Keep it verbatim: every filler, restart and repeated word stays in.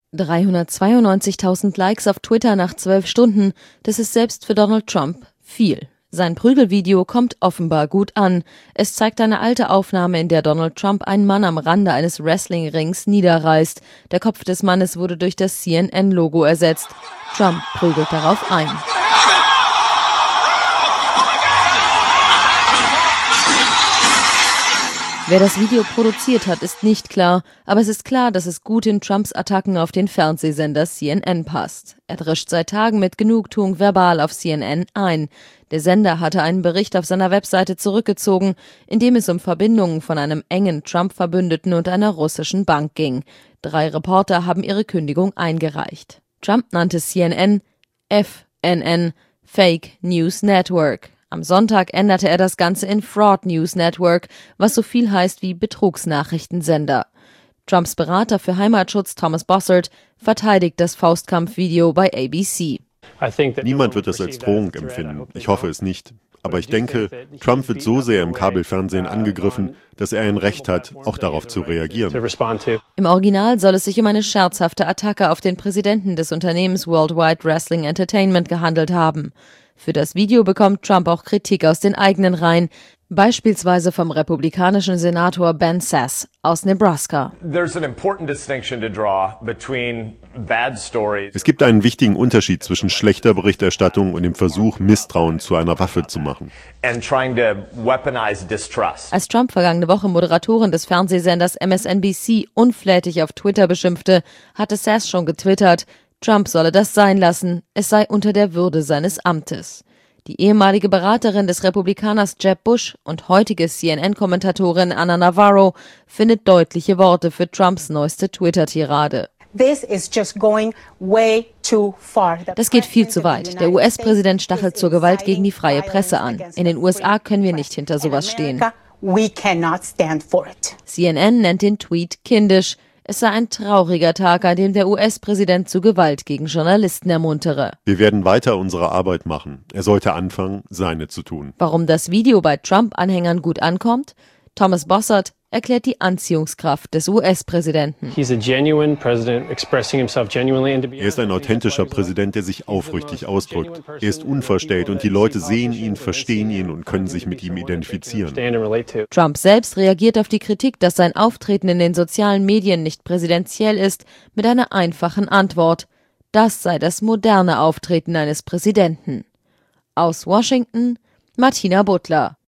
dreihundertzweiundneunzigtausend Likes auf Twitter nach zwölf Stunden, das ist selbst für Donald Trump viel. Sein Prügelvideo kommt offenbar gut an. Es zeigt eine alte Aufnahme, in der Donald Trump einen Mann am Rande eines Wrestling-Rings niederreißt. Der Kopf des Mannes wurde durch das C N N-Logo ersetzt. Trump prügelt darauf ein. Wer das Video produziert hat, ist nicht klar, aber es ist klar, dass es gut in Trumps Attacken auf den Fernsehsender C N N passt. Er drischt seit Tagen mit Genugtuung verbal auf C N N ein. Der Sender hatte einen Bericht auf seiner Webseite zurückgezogen, in dem es um Verbindungen von einem engen Trump-Verbündeten und einer russischen Bank ging. Drei Reporter haben ihre Kündigung eingereicht. Trump nannte C N N F N N, Fake News Network. Am Sonntag änderte er das Ganze in Fraud News Network, was so viel heißt wie Betrugsnachrichtensender. Trumps Berater für Heimatschutz Thomas Bossert verteidigt das Faustkampfvideo bei A B C. Niemand wird es als Drohung empfinden. Ich hoffe es nicht. Aber ich denke, Trump wird so sehr im Kabelfernsehen angegriffen, dass er ein Recht hat, auch darauf zu reagieren. Im Original soll es sich um eine scherzhafte Attacke auf den Präsidenten des Unternehmens Worldwide Wrestling Entertainment gehandelt haben. Für das Video bekommt Trump auch Kritik aus den eigenen Reihen, beispielsweise vom republikanischen Senator Ben Sasse aus Nebraska. Es gibt einen wichtigen Unterschied zwischen schlechter Berichterstattung und dem Versuch, Misstrauen zu einer Waffe zu machen. Als Trump vergangene Woche Moderatorin des Fernsehsenders M S N B C unflätig auf Twitter beschimpfte, hatte Sasse schon getwittert, Trump solle das sein lassen, es sei unter der Würde seines Amtes. Die ehemalige Beraterin des Republikaners Jeb Bush und heutige C N N-Kommentatorin Ana Navarro findet deutliche Worte für Trumps neueste Twitter-Tirade. This is just going way too far. Das geht viel zu weit. Der U S-Präsident stachelt zur Gewalt gegen die freie Presse an. In den U S A können wir nicht hinter sowas stehen. C N N nennt den Tweet kindisch. Es sei ein trauriger Tag, an dem der U S-Präsident zu Gewalt gegen Journalisten ermuntere. Wir werden weiter unsere Arbeit machen. Er sollte anfangen, seine zu tun. Warum das Video bei Trump-Anhängern gut ankommt? Thomas Bossert erklärt die Anziehungskraft des U S-Präsidenten. Er ist ein authentischer Präsident, der sich aufrichtig ausdrückt. Er ist unverstellt und die Leute sehen ihn, verstehen ihn und können sich mit ihm identifizieren. Trump selbst reagiert auf die Kritik, dass sein Auftreten in den sozialen Medien nicht präsidentiell ist, mit einer einfachen Antwort. Das sei das moderne Auftreten eines Präsidenten. Aus Washington, Martina Butler.